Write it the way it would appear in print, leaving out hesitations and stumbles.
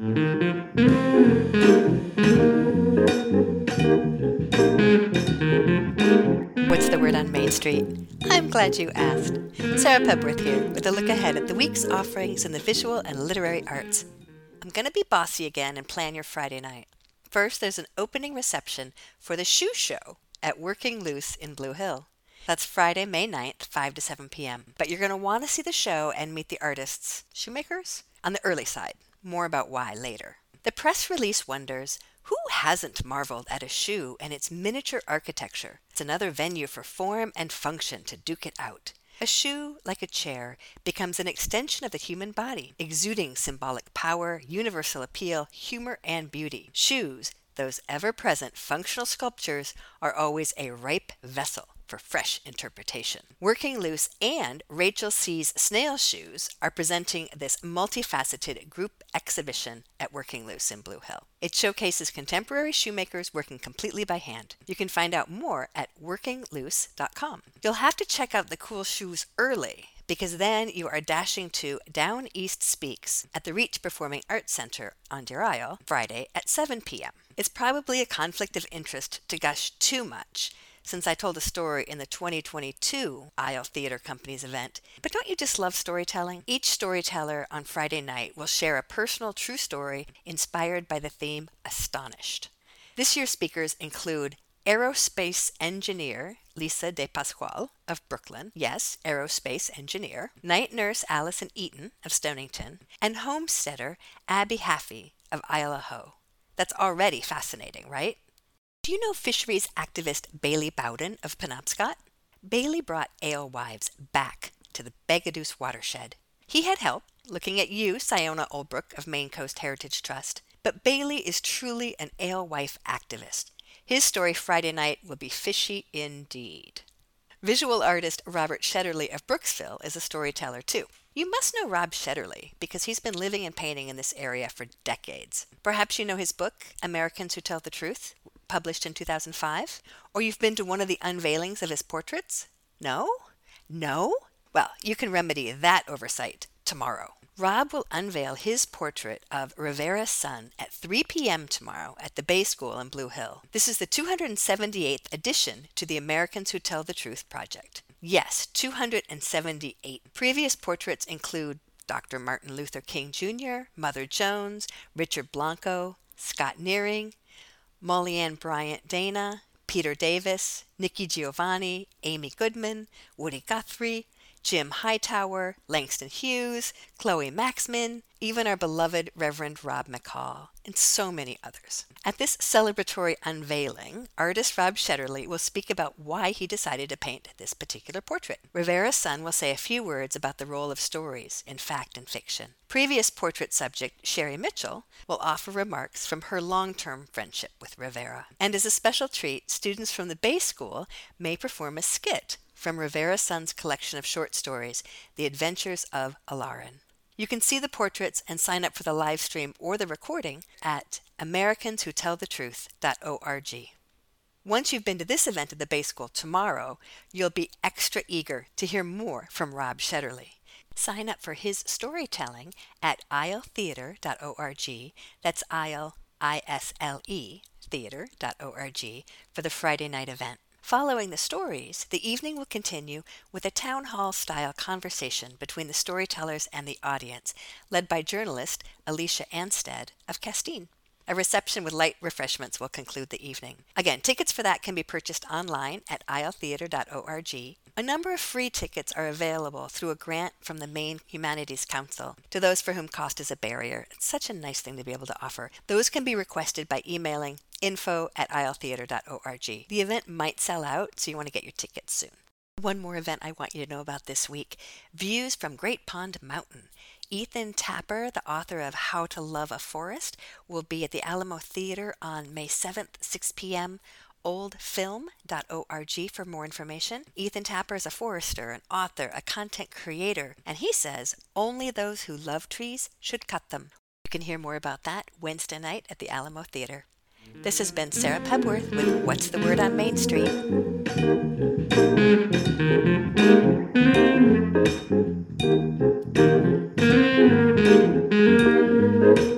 What's the word on Main Street? I'm glad you asked. Sarah Pebworth here with a look ahead at the week's offerings in the visual and literary arts. I'm going to be bossy again and plan your Friday night. First, there's an opening reception for the Shoe Show at Working Loose in Blue Hill. That's Friday, May 9th, 5 to 7 p.m. But you're going to want to see the show and meet the artists, shoemakers, on the early side. More about why later. The press release wonders, who hasn't marveled at a shoe and its miniature architecture? It's another venue for form and function to duke it out. A shoe, like a chair, becomes an extension of the human body, exuding symbolic power, universal appeal, humor, and beauty. Shoes, those ever-present functional sculptures, are always a ripe vessel for fresh interpretation. Working Loose and Rachel C's Snail Shoes are presenting this multifaceted group exhibition at Working Loose in Blue Hill. It showcases contemporary shoemakers working completely by hand. You can find out more at workingloose.com. You'll have to check out the cool shoes early, because then you are dashing to Down East Speaks at the Reach Performing Arts Center on Deer Isle Friday at 7 p.m. It's probably a conflict of interest to gush too much, since I told a story in the 2022 Isle Theatre Company's event. But don't you just love storytelling? Each storyteller on Friday night will share a personal true story inspired by the theme Astonished. This year's speakers include aerospace engineer Lisa De Pasquale of Brooklyn, yes, aerospace engineer, night nurse Allison Eaton of Stonington, and homesteader Abby Haffey of Isle Ho. That's already fascinating, right? Do you know fisheries activist Bailey Bowden of Penobscot? Bailey brought alewives back to the Begadoose watershed. He had help, looking at you, Siona Olbrook of Maine Coast Heritage Trust. But Bailey is truly an alewife activist. His story Friday night will be fishy indeed. Visual artist Robert Shetterly of Brooksville is a storyteller too. You must know Rob Shetterly because he's been living and painting in this area for decades. Perhaps you know his book, Americans Who Tell the Truth, published in 2005? Or you've been to one of the unveilings of his portraits? No? No? Well, you can remedy that oversight tomorrow. Rob will unveil his portrait of Rivera's son at 3 p.m. tomorrow at the Bay School in Blue Hill. This is the 278th addition to the Americans Who Tell the Truth project. Yes, 278. Previous portraits include Dr. Martin Luther King Jr., Mother Jones, Richard Blanco, Scott Nearing, Molly Ann Bryant Dana, Peter Davis, Nikki Giovanni, Amy Goodman, Woody Guthrie, Jim Hightower, Langston Hughes, Chloe Maxman, even our beloved Reverend Rob McCall, and so many others. At this celebratory unveiling, artist Rob Shetterly will speak about why he decided to paint this particular portrait. Rivera's son will say a few words about the role of stories in fact and fiction. Previous portrait subject Sherry Mitchell will offer remarks from her long-term friendship with Rivera. And as a special treat, students from the Bay School may perform a skit from Rivera's son's collection of short stories, The Adventures of Alarin. You can see the portraits and sign up for the live stream or the recording at americanswhotellthetruth.org. Once you've been to this event at the Bay School tomorrow, you'll be extra eager to hear more from Rob Shetterly. Sign up for his storytelling at isletheater.org. That's Isle, I-S-L-E, theater.org for the Friday night event. Following the stories, the evening will continue with a town hall-style conversation between the storytellers and the audience, led by journalist Alicia Anstead of Castine. A reception with light refreshments will conclude the evening. Again, tickets for that can be purchased online at isletheater.org. A number of free tickets are available through a grant from the Maine Humanities Council to those for whom cost is a barrier. It's such a nice thing to be able to offer. Those can be requested by emailing info@isletheater.org. The event might sell out, so you want to get your tickets soon. One more event I want you to know about this week, Views from Great Pond Mountain. Ethan Tapper, the author of How to Love a Forest, will be at the Alamo Theater on May 7th, 6 p.m. oldfilm.org for more information. Ethan Tapper is a forester, an author, a content creator, and he says only those who love trees should cut them. You can hear more about that Wednesday night at the Alamo Theater. This has been Sarah Pebworth with What's the Word on Main Street?